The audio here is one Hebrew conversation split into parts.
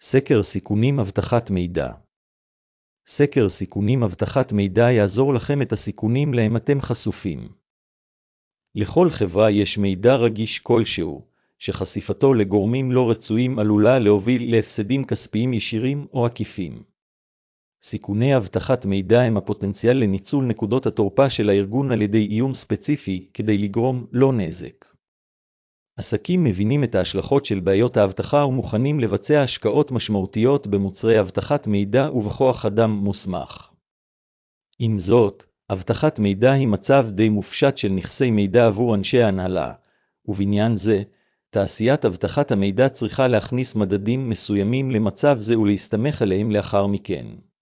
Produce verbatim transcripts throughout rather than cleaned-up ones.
סקר סיכונים אבטחת מידע. סקר סיכונים אבטחת מידע יעזור לכם את הסיכונים להם אתם חשופים. לכל חברה יש מידע רגיש כלשהו, שחשיפתו לגורמים לא רצויים עלולה להוביל להפסדים כספיים ישירים או עקיפים. סיכוני אבטחת מידע הם הפוטנציאל לניצול נקודות התורפה של הארגון על ידי איום ספציפי כדי לגרום לו נזק. עסקים מבינים את ההשלכות של בעיות האבטחה ומוכנים לבצע השקעות משמעותיות במוצרי אבטחת מידע ובכוח אדם מוסמך. עם זאת, אבטחת מידע היא מצב די מופשט של נכסי מידע עבור אנשי ההנהלה, ובעניין זה, תעשיית אבטחת המידע צריכה להכניס מדדים מסוימים למצב זה ולהסתמך עליהם לאחר מכן.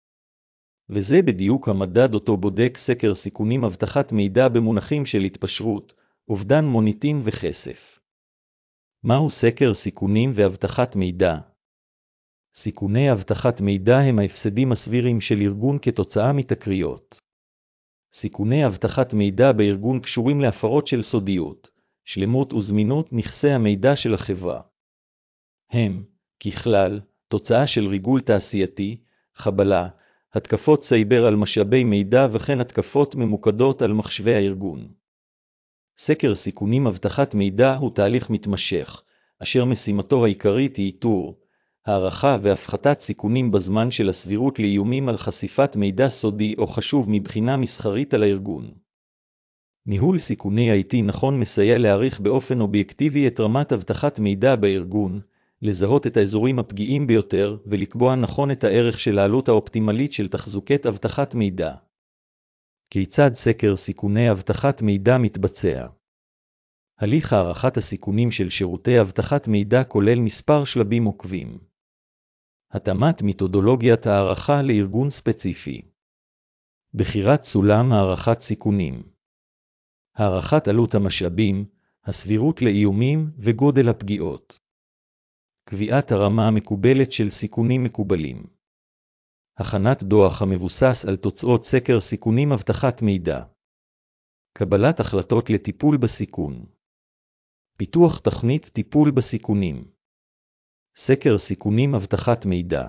וזה בדיוק המדד אותו בודק סקר סיכונים אבטחת מידע במונחים של התפשרות, אובדן מוניטין וכסף. מהו סקר סיכונים ואבטחת מידע? סיכוני אבטחת מידע הם ההפסדים הסבירים של ארגון כתוצאה מתקריות. סיכוני אבטחת מידע בארגון קשורים להפרות של סודיות, שלמות וזמינות נכסי המידע של החברה. הם, ככלל, תוצאה של ריגול תעשייתי, חבלה, התקפות סייבר על משאבי מידע וכן התקפות ממוקדות על מחשבי הארגון. סקר סיכונים אבטחת מידע הוא תהליך מתמשך, אשר משימתו העיקרית היא איתור, הערכה והפחתת סיכונים בזמן של הסבירות לאיומים על חשיפת מידע סודי או חשוב מבחינה מסחרית על הארגון. ניהול סיכוני איי טי נכון מסייע להעריך באופן אובייקטיבי את רמת אבטחת מידע בארגון, לזהות את האזורים הפגיעים ביותר ולקבוע נכון את הערך של העלות האופטימלית של תחזוקת אבטחת מידע. כיצד סקר סיכוני אבטחת מידע מתבצע? הליך הערכת הסיכונים של שירותי אבטחת מידע כולל מספר שלבים עוקבים. התאמת מתודולוגיית הערכה לארגון ספציפי. בחירת סולם הערכת סיכונים. הערכת עלות המשאבים, הסבירות לאיומים וגודל הפגיעות. קביעת הרמה המקובלת של סיכונים מקובלים. הכנת דוח המבוסס על תוצאות סקר סיכונים אבטחת מידע. קבלת החלטות לטיפול בסיכון. פיתוח תוכנית טיפול בסיכונים. סקר סיכונים אבטחת מידע.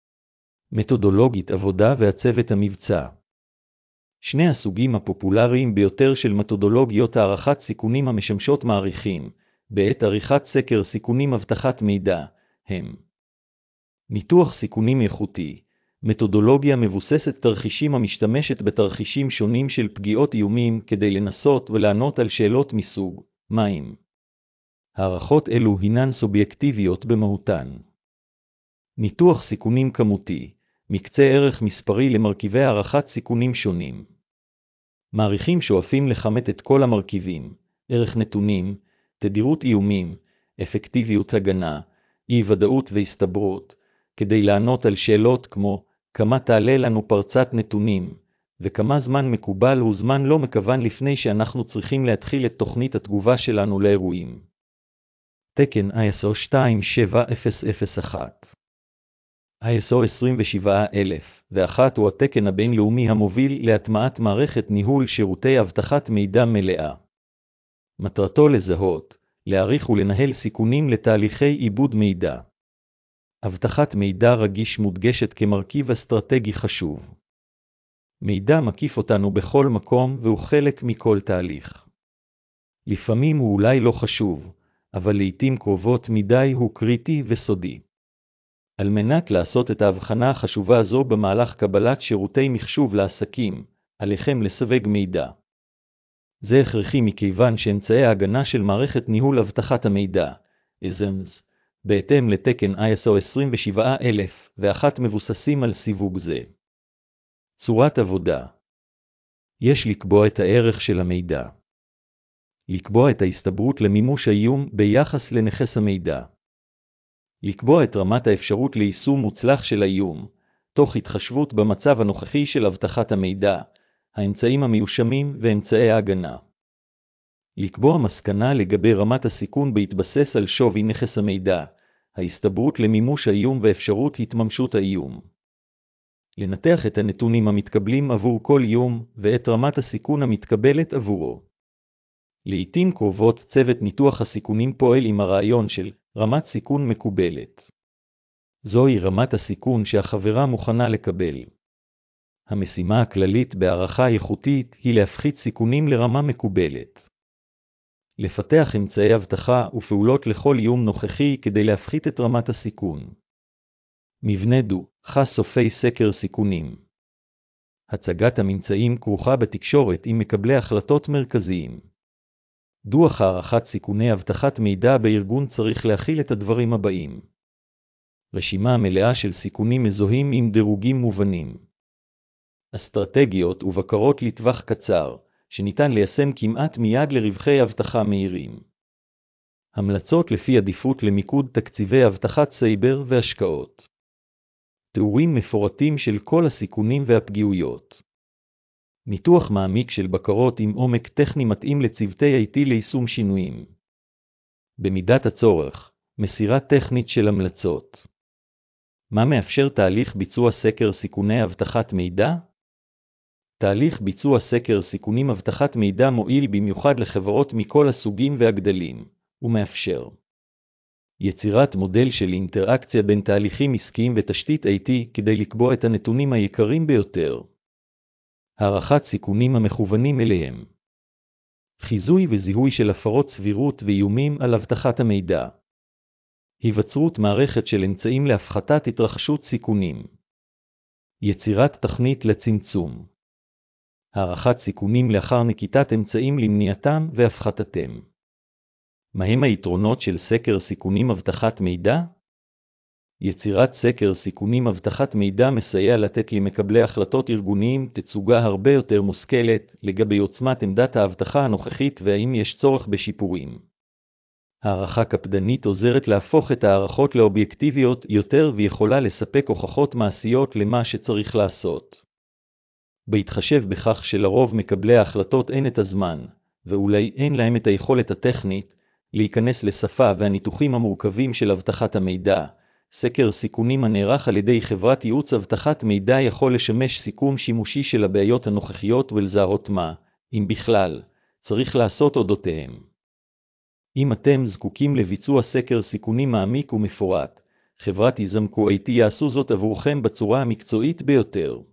מתודולוגית עבודה והצוות המבצע. שני הסוגים הפופולריים ביותר של מתודולוגיות הערכת סיכונים המשמשות מעריכים, בעת עריכת סקר סיכונים אבטחת מידע, הם ניתוח סיכונים איכותי, מתודולוגיה מבוססת תרחישים המשתמשת בתרחישים שונים של פגיעות איומים כדי לנסות ולענות על שאלות מסוג מים. הערכות אלו הינן סובייקטיביות במהותן. ניתוח סיכונים כמותי, מקצה ערך מספרי למרכיבי הערכת סיכונים שונים. מעריכים שואפים לכמת את כל המרכיבים, ערך נתונים, תדירות איומים, אפקטיביות הגנה, אי-ודאות והסתברות, כדי לענות על שאלות כמו כמה תעלה לנו פרצת נתונים, וכמה זמן מקובל הוא זמן לא מכוון לפני שאנחנו צריכים להתחיל את תוכנית התגובה שלנו לאירועים. תקן איי אס או שתיים שבע אפס אפס אחת איי אס או עשרים ושבעה אלף ואחת הוא התקן הבינלאומי המוביל להטמעת מערכת ניהול שירותי אבטחת מידע מלאה. מטרתו לזהות, להעריך ולנהל סיכונים לתהליכי עיבוד מידע. אבטחת מידע רגיש מודגשת כמרכיב אסטרטגי חשוב. מידע מקיף אותנו בכל מקום והוא חלק מכל תהליך. לפעמים הוא אולי לא חשוב, אבל לעתים קרובות מדי הוא קריטי וסודי. על מנת לעשות את ההבחנה החשובה הזו במהלך קבלת שירותי מחשוב לעסקים, עליכם לסווג מידע. זה הכרחי מכיוון שאמצעי ההגנה של מערכת ניהול אבטחת המידע, אי אס אם אס, בהתאם לתקן איי אס או עשרים ושבעה אלף ואחת מבוססים על סיווג זה. צורת עבודה. יש לקבוע את הערך של המידע. לקבוע את ההסתברות למימוש האיום ביחס לנכס המידע. לקבוע את רמת האפשרות ליישום מוצלח של האיום, תוך התחשבות במצב הנוכחי של אבטחת המידע, האמצעים המיושמים ואמצעי ההגנה. לקבוע מסקנה לגבי רמת הסיכון בהתבסס על שווי נכס המידע, ההסתברות למימוש האיום ואפשרות התממשות האיום. לנתח את הנתונים המתקבלים עבור כל איום ואת רמת הסיכון המתקבלת עבורו. לעתים קרובות צוות ניתוח הסיכונים פועל עם הרעיון של רמת סיכון מקובלת. זוהי רמת הסיכון שהחברה מוכנה לקבל. המשימה הכללית בהערכה איכותית היא להפחית סיכונים לרמה מקובלת. לפתח אמצעי אבטחה ופעולות לכל איום נוכחי כדי להפחית את רמת הסיכון. מבנה דו-חשופי סקר סיכונים. הצגת הממצאים כרוכה בתקשורת עם מקבלי החלטות מרכזיים. דוח הערכת סיכוני אבטחת מידע בארגון צריך להכיל את הדברים הבאים. רשימה מלאה של סיכונים מזוהים עם דירוגים מובנים. אסטרטגיות ובקרות לטווח קצר, שניתן ליישם כמעט מיד לרווחי אבטחה מהירים. המלצות לפי עדיפות למיקוד תקציבי אבטחת סייבר והשקעות. תיאורים מפורטים של כל הסיכונים והפגיעויות. ניתוח מעמיק של בקרות עם עומק טכני מתאים לצוותי איי טי ליישום שינויים. במידת הצורך, מסירה טכנית של המלצות. מה מאפשר תהליך ביצוע סקר סיכוני אבטחת מידע? תהליך ביצוע סקר סיכונים אבטחת מידע מועיל במיוחד לחברות מכל הסוגים והגדלים, ומאפשר יצירת מודל של אינטראקציה בין תהליכים עסקיים ותשתית איי טי כדי לקבוע את הנתונים היקרים ביותר. הערכת סיכונים המכוונים אליהם. חיזוי וזיהוי של הפרות סבירות ואיומים על אבטחת המידע. היווצרות מערכת של אמצעים להפחתת התרחשות סיכונים. יצירת תכנית לצמצום. הערכת סיכונים לאחר נקיטת אמצעים למניעתם והפחתתם. מהם היתרונות של סקר סיכונים אבטחת מידע? יצירת סקר סיכונים אבטחת מידע מסייע לתת למקבלי החלטות ארגוניים תצוגה הרבה יותר מושכלת לגבי עוצמת עמדת האבטחה הנוכחית והאם יש צורך בשיפורים. הערכה קפדנית עוזרת להפוך את הערכות לאובייקטיביות יותר ויכולה לספק הוכחות מעשיות למה שצריך לעשות. בהתחשב בכך שלרוב מקבלי ההחלטות אין את הזמן, ואולי אין להם את היכולת הטכנית, להיכנס לשפה והניתוחים המורכבים של אבטחת המידע, סקר סיכונים הנערך על ידי חברת ייעוץ אבטחת מידע יכול לשמש סיכום שימושי של הבעיות הנוכחיות ולזהות מה, אם בכלל, צריך לעשות אודותיהם. אם אתם זקוקים לביצוע סקר סיכונים מעמיק ומפורט, חברת יזמקו איי טי יעשו זאת עבורכם בצורה המקצועית ביותר.